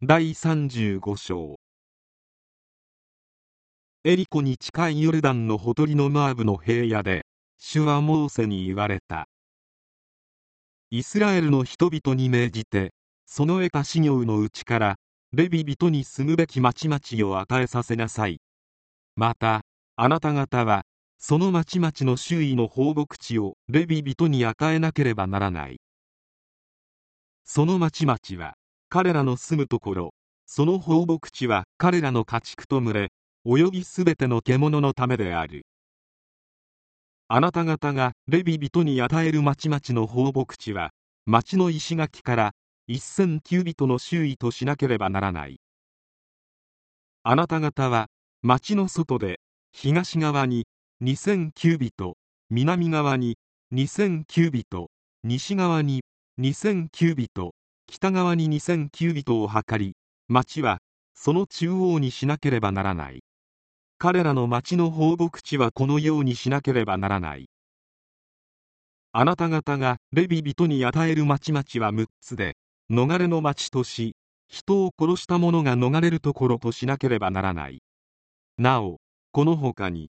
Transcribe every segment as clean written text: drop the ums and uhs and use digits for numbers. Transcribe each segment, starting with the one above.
第35章。エリコに近いヨルダンのほとりのモアブの平野で、主はモーセに言われた。イスラエルの人々に命じて、その得た資業のうちから、レビ人に住むべき町々を与えさせなさい。また、あなた方は、その町々の周囲の放牧地をレビ人に与えなければならない。その町々は、彼らの住むところ、その放牧地は彼らの家畜と群れ、およびすべての獣のためである。あなた方がレビ人に与える町々の放牧地は、町の石垣から1000キュービトの周囲としなければならない。あなた方は、町の外で、東側に2000キュービト、南側に2000キュービト、西側に2000キュービト、北側に2000キュービトを測り、町はその中央にしなければならない。彼らの町の放牧地はこのようにしなければならない。あなた方がレビ人に与える町々は6つで、逃れの町とし、人を殺した者が逃れるところとしなければならない。なお、この他に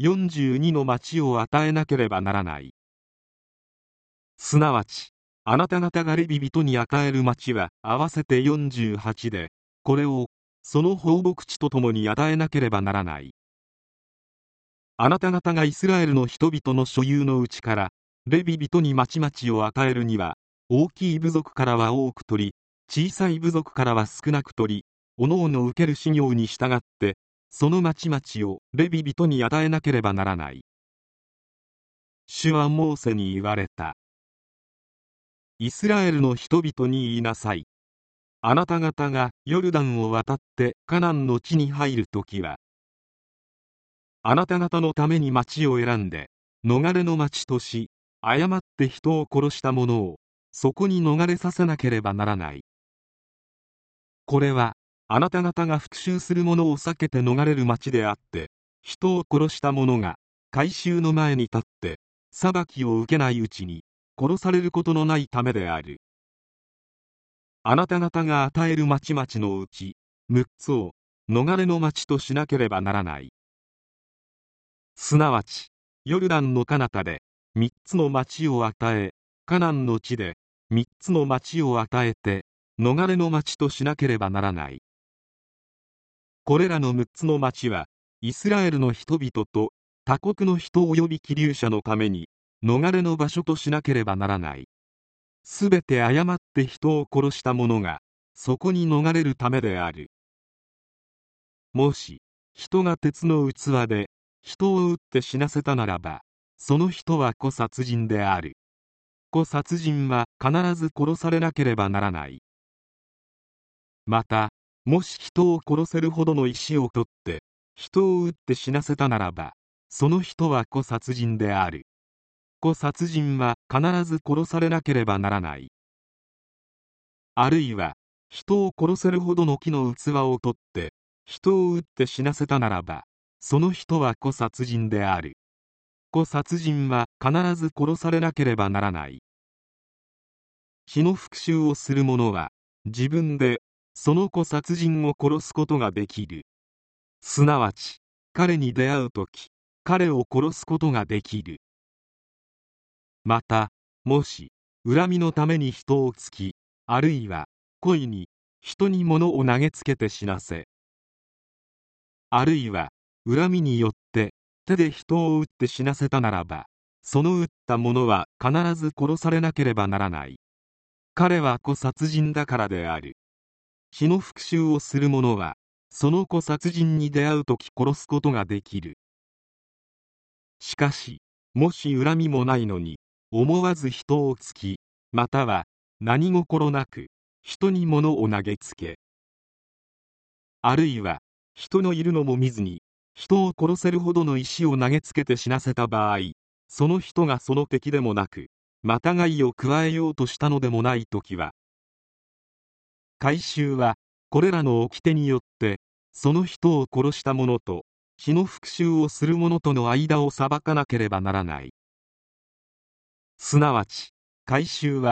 42の町を与えなければならない。すなわち、あなた方がレビ人に与える町は合わせて48で、これをその放牧地とともに与えなければならない。あなた方がイスラエルの人々の所有のうちからレビ人に町々を与えるには、大きい部族からは多く取り、小さい部族からは少なく取り、おのおの受ける資業に従ってその町々をレビ人に与えなければならない。主はモーセに言われた。イスラエルの人々に言いなさい。あなた方がヨルダンを渡ってカナンの地に入るときは、あなた方のために町を選んで逃れの町とし、誤って人を殺した者をそこに逃れさせなければならない。これはあなた方が復讐する者を避けて逃れる町であって、人を殺した者が改宗の前に立って裁きを受けないうちに殺されることのないためである。あなた方が与える町々のうち6つを逃れの町としなければならない。すなわち、ヨルダンの彼方で3つの町を与え、カナンの地で3つの町を与えて逃れの町としなければならない。これらの6つの町はイスラエルの人々と他国の人及び起立者のために逃れの場所としなければならない。すべて誤って人を殺した者がそこに逃れるためである。もし人が鉄の器で人を撃って死なせたならば、その人は故殺人である。故殺人は必ず殺されなければならない。また、もし人を殺せるほどの石を取って人を撃って死なせたならば、その人は故殺人である。故殺人は必ず殺されなければならない。あるいは人を殺せるほどの木の器を取って人を撃って死なせたならば、その人は故殺人である。故殺人は必ず殺されなければならない。死の復讐をする者は自分でその故殺人を殺すことができる。すなわち、彼に出会うとき彼を殺すことができる。また、もし恨みのために人を突き、あるいは故意に人に物を投げつけて死なせ、あるいは恨みによって手で人を撃って死なせたならば、その撃った者は必ず殺されなければならない。彼は故殺人だからである。死の復讐をする者はその故殺人に出会うとき殺すことができる。しかし、もし恨みもないのに思わず人を突き、または何心なく人に物を投げつけ、あるいは人のいるのも見ずに人を殺せるほどの石を投げつけて死なせた場合、その人がその敵でもなく、またがいを加えようとしたのでもないときは、改宗はこれらの掟によってその人を殺した者と死の復讐をする者との間を裁かなければならない。すなわち、改宗は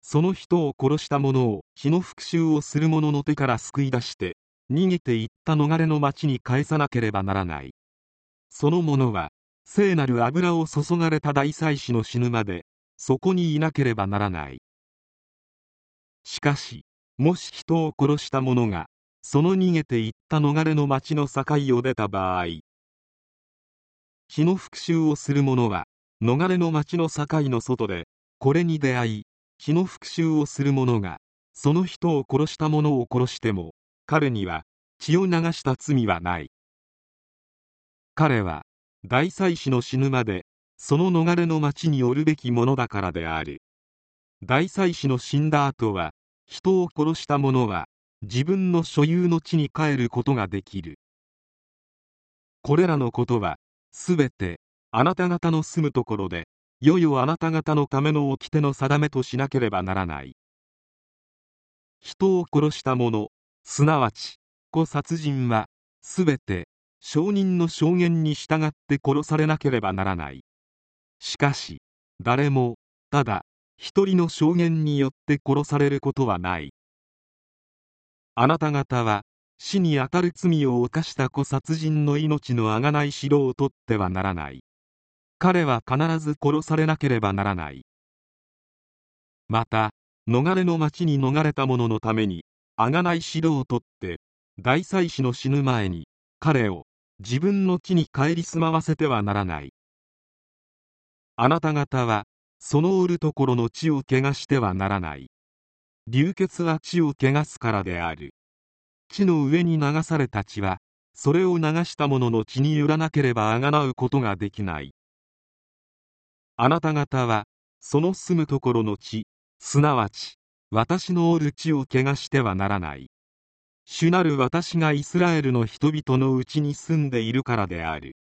その人を殺した者を火の復讐をする者の手から救い出して逃げていった逃れの町に返さなければならない。その者は聖なる油を注がれた大祭司の死ぬまでそこにいなければならない。しかしもし人を殺した者がその逃げていった逃れの町の境を出た場合、火の復讐をする者は逃れの町の境の外でこれに出会い、火の復讐をする者がその人を殺した者を殺しても彼には血を流した罪はない。彼は大祭司の死ぬまでその逃れの町におるべきものだからである。大祭司の死んだ後は人を殺した者は自分の所有の地に帰ることができる。これらのことはすべてあなた方の住むところでいよいよあなた方のための掟の定めとしなければならない。人を殺した者、すなわち子殺人はすべて証人の証言に従って殺されなければならない。しかし誰もただ一人の証言によって殺されることはない。あなた方は死にあたる罪を犯した子殺人の命の贖い代を取ってはならない。彼は必ず殺されなければならない。また逃れの町に逃れた者のために贖い代を取って大祭司の死ぬ前に彼を自分の地に帰り住まわせてはならない。あなた方はそのおるところの地を汚してはならない。流血は地を汚すからである。地の上に流された血はそれを流した者の血によらなければあがなうことができない。あなた方はその住むところの地、すなわち私のおる地を汚してはならない。主なる私がイスラエルの人々のうちに住んでいるからである。